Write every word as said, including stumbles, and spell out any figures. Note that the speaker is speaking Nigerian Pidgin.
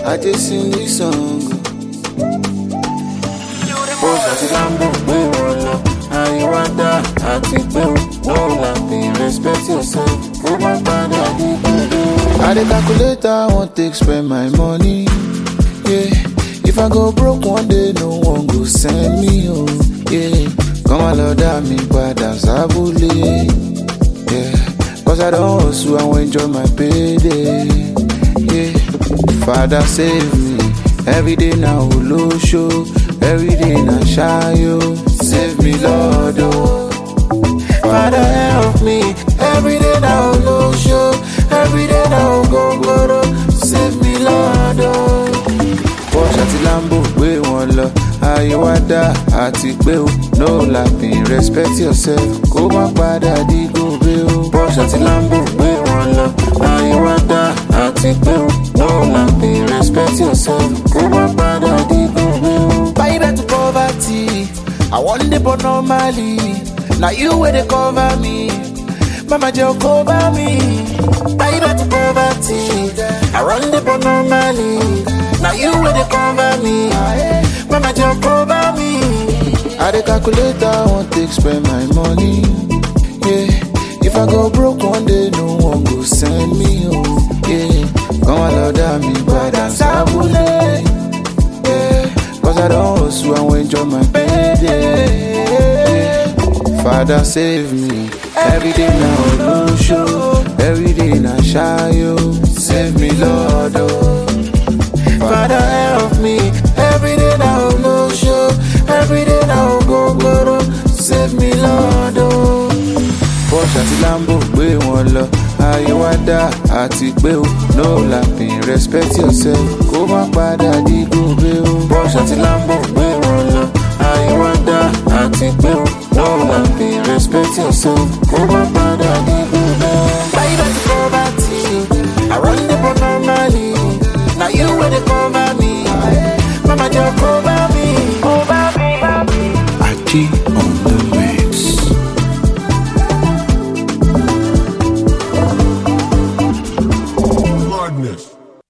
I just sing this song. Boss àti Lambo gbé wọn lọ, ayé wá dá àti pé o. No laughing, respect yourself, kó má padà di gbogbo. I dey calculate how I wan take spend my money, yeah. If I go broke one day, no one go send me home, yeah. Come on, Lord, I me padà sábúlé, yeah. Cause I don't hustle, I wan enjoy my payday, yeah. Father save me, every day now low show, every day na shayo. Save me, Lord, oh. Father help me, every day now low show, every day now go go. Save me, Lord, oh. Boss àti Lambo gbé wọn lọ, ayé wá dá àti pé o. No laughing, respect yourself, kó má padà di gòbé o. Boss àti Lambo gbé wọn lọ, ayé wá dá àti pé o. No laughing, respect yourself, kó má padà di gòbé o. Buy back to poverty, I want the but normally. Now you where they cover me, Mama Joe cover me. Buy back to poverty, I run the but normally. Now you where they cover me, Mama Joe cover me. I dey calculate how I want to spend my money, yeah. If I go broke one day, no one go send me home, yeah. Come on, Lord, I me padà sábúlé, yeah. Cause I don't hustle, I wan enjoy my payday, yeah. Father save me, every day now no show, every day na shayo. Save me, Lord, oh. Father help me, every day now no show, every day now go go. Save me, Lord, oh. Boss àti Lambo gbé wọn lọ, ayé wá dá àti pé o. No laughing, respect yourself, kó má padà di gòbé o. Boss àti Lambo gbé wọn lọ, ayé wá dá àti pé o. No laughing, respect yourself,